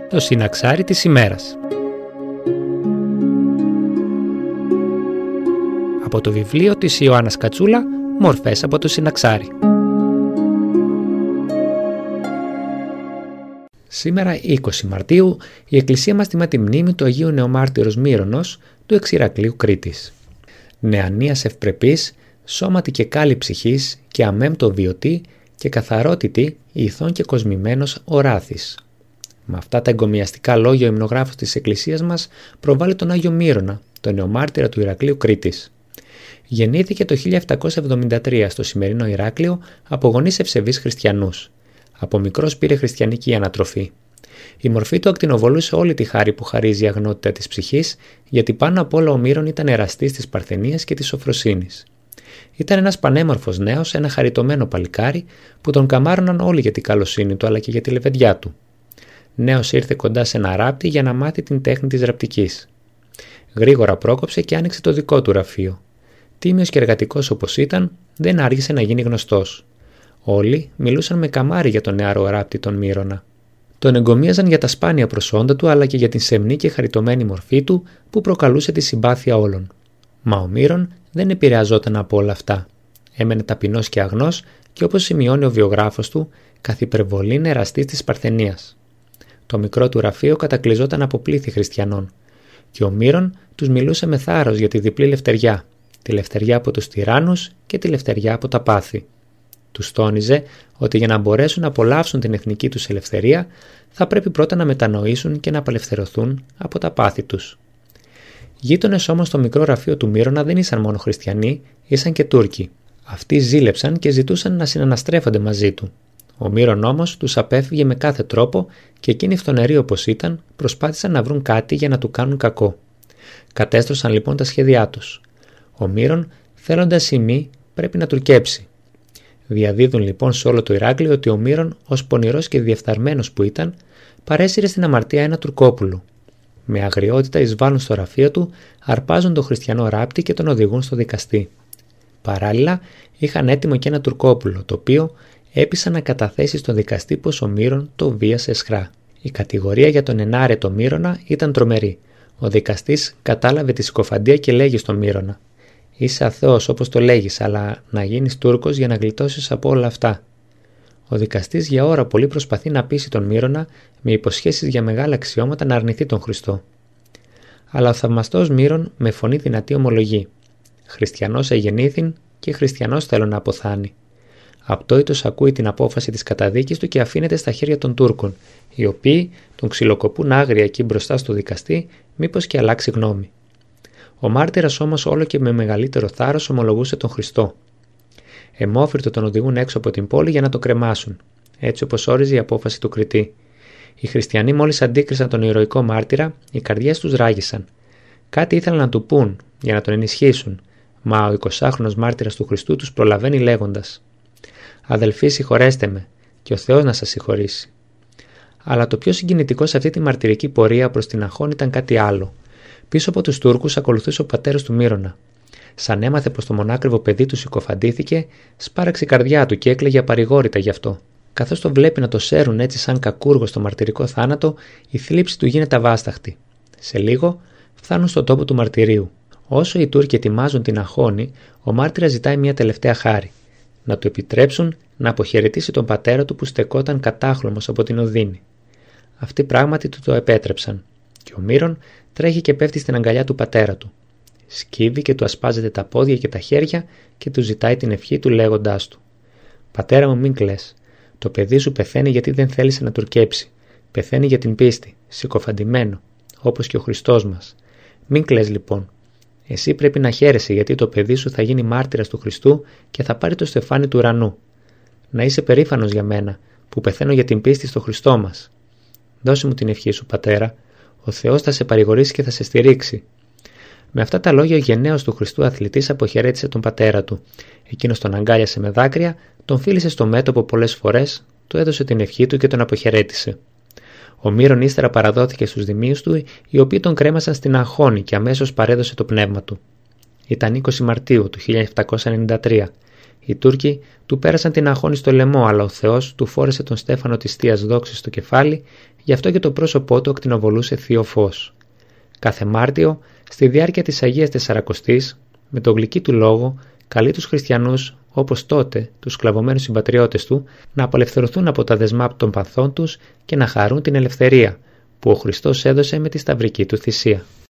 το συναξάρι της ημέρας. Από το βιβλίο της Ιωάννας Κατσούλα, «Μορφές από το συναξάρι». Σήμερα, 20 Μαρτίου, η Εκκλησία μας τιμά τη μνήμη του Αγίου Νεομάρτυρος Μύρονος του Εξηρακλείου Κρήτης. Νεανίας ευπρεπής, σώματι και κάλλη ψυχής και αμέμπτο βιωτή και καθαρότητη ηθών και κοσμημένος οράθης. Με αυτά τα εγκομιαστικά λόγια ο υμνογράφος της Εκκλησίας μας προβάλλει τον Άγιο Μύρονα, τον Νεομάρτυρα του Ηρακλείου Κρήτης. Γεννήθηκε το 1773 στο σημερινό Ηράκλειο από γονείς ευσεβείς χριστιανούς. Από μικρός πήρε χριστιανική ανατροφή. Η μορφή του ακτινοβολούσε όλη τη χάρη που χαρίζει η αγνότητα της ψυχής, γιατί πάνω απ' όλα ο Μύρων ήταν εραστής της παρθενίας και της σοφροσύνης. Ήταν ένας πανέμορφος νέος, ένα χαριτωμένο παλικάρι που τον καμάρωναν όλοι για την καλοσύνη του αλλά και για τη λεβεντιά του. Νέος ήρθε κοντά σε ένα ράπτη για να μάθει την τέχνη της ραπτικής. Γρήγορα πρόκοψε και άνοιξε το δικό του γραφείο. Τίμιος και εργατικός όπως ήταν, δεν άργησε να γίνει γνωστός. Όλοι μιλούσαν με καμάρι για τον νεαρό ράπτη τον Μύρονα. Τον εγκομίαζαν για τα σπάνια προσόντα του αλλά και για την σεμνή και χαριτωμένη μορφή του που προκαλούσε τη συμπάθεια όλων. Μα ο Μύρον δεν επηρεαζόταν από όλα αυτά. Έμενε ταπεινός και αγνός και όπως σημειώνει ο βιογράφος του, καθ' υπερβολήν εραστής της παρθενίας. Το μικρό του γραφείο κατακλυζόταν από πλήθη χριστιανών και ο Μύρον τους μιλούσε με θάρρος για τη διπλή λευτεριά, τη λευτεριά από τους τυράννους και τη λευτεριά από τα πάθη. Τους τόνιζε ότι για να μπορέσουν να απολαύσουν την εθνική τους ελευθερία θα πρέπει πρώτα να μετανοήσουν και να απελευθερωθούν από τα πάθη τους. Γείτονες όμως στο μικρό γραφείο του Μύρονα δεν ήσαν μόνο χριστιανοί, ήσαν και Τούρκοι. Αυτοί ζήλεψαν και ζητούσαν να συναναστρέφονται μαζί του. Ο Μύρον όμως τους απέφυγε με κάθε τρόπο και εκείνοι φθονεροί όπως ήταν προσπάθησαν να βρουν κάτι για να του κάνουν κακό. Κατέστρωσαν λοιπόν τα σχέδιά τους. Ο Μύρον, θέλοντας ημί, πρέπει να τουρκέψει. Διαδίδουν λοιπόν σε όλο το Ηράκλειο ότι ο Μύρον, ως πονηρός και διεφθαρμένος που ήταν, παρέσυρε στην αμαρτία ένα Τουρκόπουλο. Με αγριότητα εισβάλλουν στο γραφείο του, αρπάζουν τον χριστιανό ράπτη και τον οδηγούν στο δικαστή. Παράλληλα, είχαν έτοιμο και ένα Τουρκόπουλο, το οποίο έπεισαν να καταθέσει στον δικαστή πως ο Μύρον το βίασε αισχρά. Η κατηγορία για τον ενάρετο Μύρονα ήταν τρομερή. Ο δικαστής κατάλαβε τη συκοφαντία και λέγει στον Μύρονα: «Είσαι αθώος όπως το λέγεις, αλλά να γίνεις Τούρκος για να γλιτώσεις από όλα αυτά». Ο δικαστής για ώρα πολύ προσπαθεί να πείσει τον Μύρονα με υποσχέσεις για μεγάλα αξιώματα να αρνηθεί τον Χριστό. Αλλά ο θαυμαστός Μύρον με φωνή δυνατή ομολογεί: «Χριστιανός εγεννήθην και χριστιανός θέλω να αποθάνει». Απτόητος ακούει την απόφαση της καταδίκης του και αφήνεται στα χέρια των Τούρκων, οι οποίοι τον ξυλοκοπούν άγρια εκεί μπροστά στο δικαστή, μήπως και αλλάξει γνώμη. Ο μάρτυρας όμως όλο και με μεγαλύτερο θάρρος ομολογούσε τον Χριστό. Αιμόφυρτο τον οδηγούν έξω από την πόλη για να το κρεμάσουν, έτσι όπως όριζε η απόφαση του κριτή. Οι χριστιανοί μόλις αντίκρισαν τον ηρωικό μάρτυρα, οι καρδιές τους ράγισαν. Κάτι ήθελαν να του πούν για να τον ενισχύσουν, μα ο 20χρονος μάρτυρας του Χριστού τους προλαβαίνει λέγοντας: «Αδελφοί, συγχωρέστε με, και ο Θεός να σας συγχωρήσει». Αλλά το πιο συγκινητικό σε αυτή τη μαρτυρική πορεία προς την Αχών ήταν κάτι άλλο. Πίσω από τους Τούρκους ακολουθούσε ο πατέρας του Μύρονα. Σαν έμαθε πως το μονάκριβο παιδί του συκοφαντήθηκε, σπάραξε η καρδιά του και έκλαιγε απαρηγόρητα γι' αυτό. Καθώς το βλέπει να το σέρουν έτσι σαν κακούργο στο μαρτυρικό θάνατο, η θλίψη του γίνεται αβάσταχτη. Σε λίγο φτάνουν στον τόπο του μαρτυρίου. Όσο οι Τούρκοι ετοιμάζουν την Αχώνη, ο μάρτυρας ζητάει μια τελευταία χάρη: να του επιτρέψουν να αποχαιρετήσει τον πατέρα του που στεκόταν κατάχλωμος από την οδύνη. Αυτοί πράγματι του το επέτρεψαν, και ο Μύρον τρέχει και πέφτει στην αγκαλιά του πατέρα του. Σκύβει και του ασπάζεται τα πόδια και τα χέρια και του ζητάει την ευχή του λέγοντάς του: «Πατέρα μου, μην κλαις. Το παιδί σου πεθαίνει γιατί δεν θέλησε να τουρκέψει. Πεθαίνει για την πίστη, συκοφαντημένο, όπως και ο Χριστός μας. Μην κλαις λοιπόν. Εσύ πρέπει να χαίρεσαι γιατί το παιδί σου θα γίνει μάρτυρας του Χριστού και θα πάρει το στεφάνι του ουρανού. Να είσαι περήφανος για μένα που πεθαίνω για την πίστη στο Χριστό μας. Δώσε μου την ευχή σου, πατέρα. Ο Θεός θα σε παρηγορήσει και θα σε στηρίξει». Με αυτά τα λόγια ο γενναίος του Χριστού αθλητής αποχαιρέτησε τον πατέρα του. Εκείνος τον αγκάλιασε με δάκρυα, τον φίλησε στο μέτωπο πολλές φορές, του έδωσε την ευχή του και τον αποχαιρέτησε. Ο Μύρον ύστερα παραδόθηκε στους δημίους του, οι οποίοι τον κρέμασαν στην Αχώνη και αμέσως παρέδωσε το πνεύμα του. Ήταν 20 Μαρτίου του 1793. Οι Τούρκοι του πέρασαν την αγχώνη στο λαιμό, αλλά ο Θεός του φόρεσε τον στέφανο της Θείας Δόξης στο κεφάλι, γι' αυτό και το πρόσωπό του ακτινοβολούσε θείο φως. Κάθε Μάρτιο, στη διάρκεια της Αγίας Τεσσαρακοστής, με τον γλυκή του λόγο, καλεί τους χριστιανούς, όπως τότε τους σκλαβωμένους συμπατριώτες του, να απελευθερωθούν από τα δεσμά των παθών τους και να χαρούν την ελευθερία, που ο Χριστός έδωσε με τη σταυρική του θυσία.